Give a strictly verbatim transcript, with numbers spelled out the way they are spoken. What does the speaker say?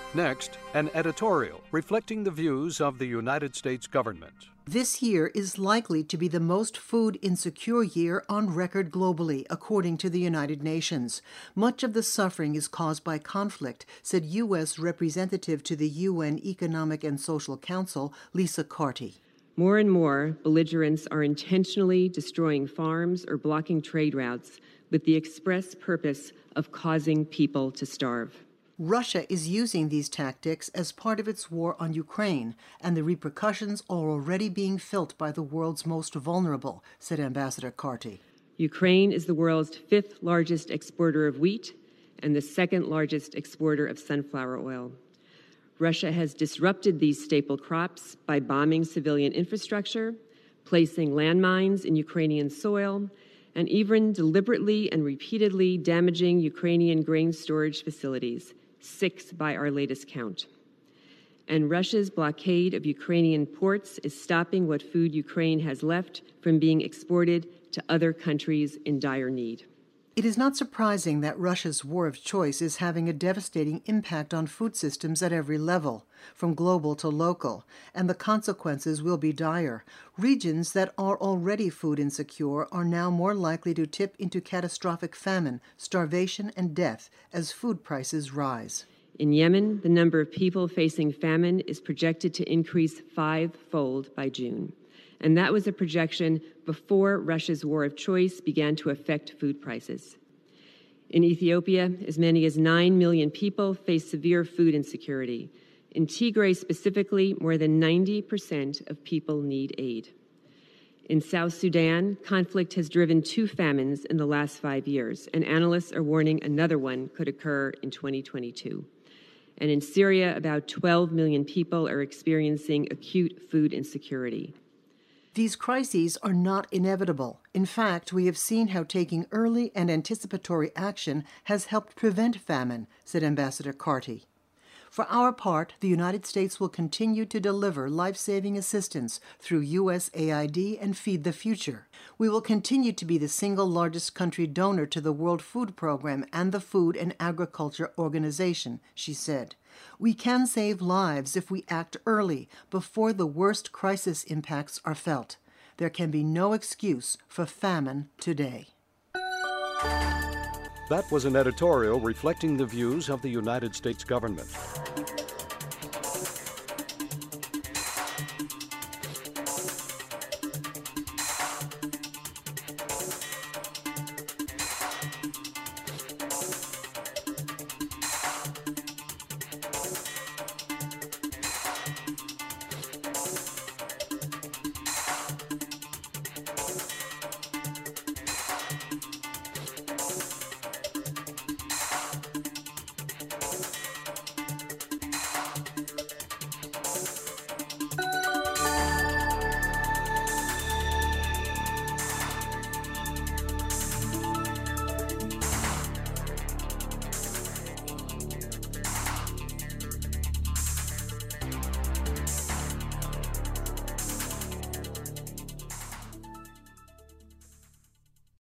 Next, an editorial reflecting the views of the United States government. This year is likely to be the most food insecure year on record globally, according to the United Nations. Much of the suffering is caused by conflict, said U S Representative to the U N Economic and Social Council, Lisa Carty. More and more, belligerents are intentionally destroying farms or blocking trade routes with the express purpose of causing people to starve. Russia is using these tactics as part of its war on Ukraine, and the repercussions are already being felt by the world's most vulnerable, said Ambassador Carty. Ukraine is the world's fifth largest exporter of wheat and the second largest exporter of sunflower oil. Russia has disrupted these staple crops by bombing civilian infrastructure, placing landmines in Ukrainian soil, and even deliberately and repeatedly damaging Ukrainian grain storage facilities, six by our latest count. And Russia's blockade of Ukrainian ports is stopping what food Ukraine has left from being exported to other countries in dire need. It is not surprising that Russia's war of choice is having a devastating impact on food systems at every level, from global to local, and the consequences will be dire. Regions that are already food insecure are now more likely to tip into catastrophic famine, starvation, and death as food prices rise. In Yemen, the number of people facing famine is projected to increase five-fold by June. And that was a projection before Russia's war of choice began to affect food prices. In Ethiopia, as many as nine million people face severe food insecurity. In Tigray specifically, more than ninety percent of people need aid. In South Sudan, conflict has driven two famines in the last five years, and analysts are warning another one could occur in twenty twenty-two. And in Syria, about twelve million people are experiencing acute food insecurity. These crises are not inevitable. In fact, we have seen how taking early and anticipatory action has helped prevent famine, said Ambassador Carty. For our part, the United States will continue to deliver life-saving assistance through U S A I D and Feed the Future. We will continue to be the single largest country donor to the World Food Program and the Food and Agriculture Organization, she said. We can save lives if we act early, before the worst crisis impacts are felt. There can be no excuse for famine today. That was an editorial reflecting the views of the United States government.